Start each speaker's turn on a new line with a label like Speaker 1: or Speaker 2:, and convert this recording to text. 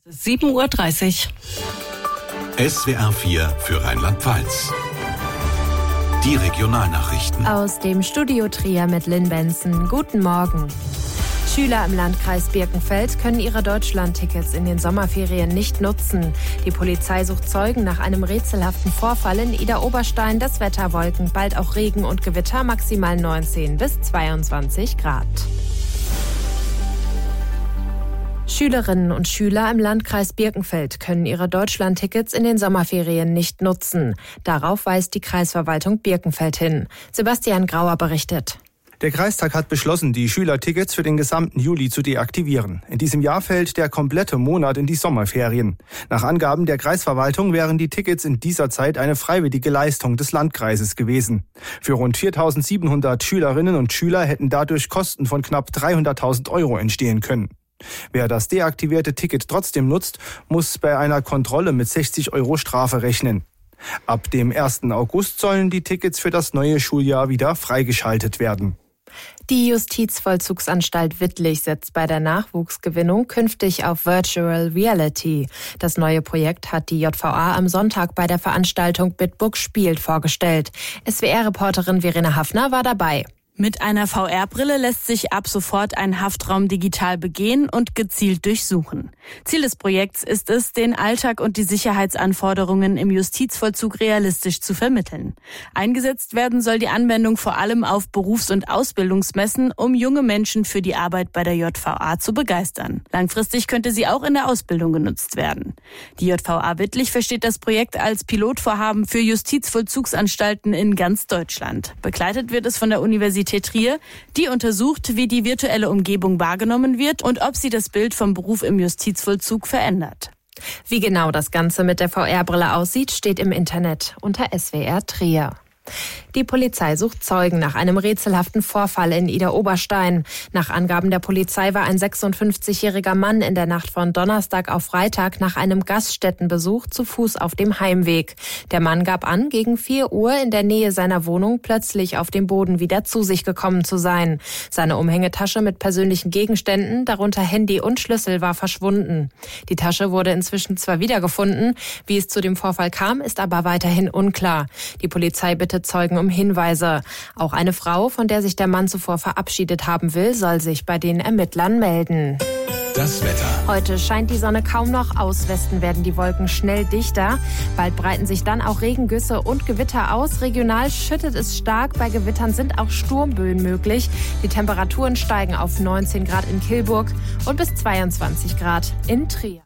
Speaker 1: 7:30 Uhr.
Speaker 2: SWR 4 für Rheinland-Pfalz. Die Regionalnachrichten.
Speaker 3: Aus dem Studio Trier mit Lynn Benson. Guten Morgen. Schüler im Landkreis Birkenfeld können ihre Deutschland-Tickets in den Sommerferien nicht nutzen. Die Polizei sucht Zeugen nach einem rätselhaften Vorfall in Idar-Oberstein. Das Wetter: Wolken, bald auch Regen und Gewitter, maximal 19 bis 22 Grad. Schülerinnen und Schüler im Landkreis Birkenfeld können ihre Deutschland-Tickets in den Sommerferien nicht nutzen. Darauf weist die Kreisverwaltung Birkenfeld hin. Sebastian Grauer berichtet.
Speaker 4: Der Kreistag hat beschlossen, die Schülertickets für den gesamten Juli zu deaktivieren. In diesem Jahr fällt der komplette Monat in die Sommerferien. Nach Angaben der Kreisverwaltung wären die Tickets in dieser Zeit eine freiwillige Leistung des Landkreises gewesen. Für rund 4.700 Schülerinnen und Schüler hätten dadurch Kosten von knapp 300.000 € entstehen können. Wer das deaktivierte Ticket trotzdem nutzt, muss bei einer Kontrolle mit 60 € Strafe rechnen. Ab dem 1. August sollen die Tickets für das neue Schuljahr wieder freigeschaltet werden.
Speaker 3: Die Justizvollzugsanstalt Wittlich setzt bei der Nachwuchsgewinnung künftig auf Virtual Reality. Das neue Projekt hat die JVA am Sonntag bei der Veranstaltung Bitbook spielt vorgestellt. SWR-Reporterin Verena Hafner war dabei.
Speaker 5: Mit einer VR-Brille lässt sich ab sofort ein Haftraum digital begehen und gezielt durchsuchen. Ziel des Projekts ist es, den Alltag und die Sicherheitsanforderungen im Justizvollzug realistisch zu vermitteln. Eingesetzt werden soll die Anwendung vor allem auf Berufs- und Ausbildungsmessen, um junge Menschen für die Arbeit bei der JVA zu begeistern. Langfristig könnte sie auch in der Ausbildung genutzt werden. Die JVA Wittlich versteht das Projekt als Pilotvorhaben für Justizvollzugsanstalten in ganz Deutschland. Begleitet wird es von der Universität Trier, die untersucht, wie die virtuelle Umgebung wahrgenommen wird und ob sie das Bild vom Beruf im Justizvollzug verändert.
Speaker 3: Wie genau das Ganze mit der VR-Brille aussieht, steht im Internet unter SWR Trier. Die Polizei sucht Zeugen nach einem rätselhaften Vorfall in Idar-Oberstein. Nach Angaben der Polizei war ein 56-jähriger Mann in der Nacht von Donnerstag auf Freitag nach einem Gaststättenbesuch zu Fuß auf dem Heimweg. Der Mann gab an, gegen 4 Uhr in der Nähe seiner Wohnung plötzlich auf dem Boden wieder zu sich gekommen zu sein. Seine Umhängetasche mit persönlichen Gegenständen, darunter Handy und Schlüssel, war verschwunden. Die Tasche wurde inzwischen zwar wiedergefunden, wie es zu dem Vorfall kam, ist aber weiterhin unklar. Die Polizei bittet Zeugen um Hinweise. Auch eine Frau, von der sich der Mann zuvor verabschiedet haben will, soll sich bei den Ermittlern melden.
Speaker 2: Das Wetter.
Speaker 3: Heute scheint die Sonne kaum noch. Aus Westen werden die Wolken schnell dichter. Bald breiten sich dann auch Regengüsse und Gewitter aus. Regional schüttet es stark. Bei Gewittern sind auch Sturmböen möglich. Die Temperaturen steigen auf 19 Grad in Kilburg und bis 22 Grad in Trier.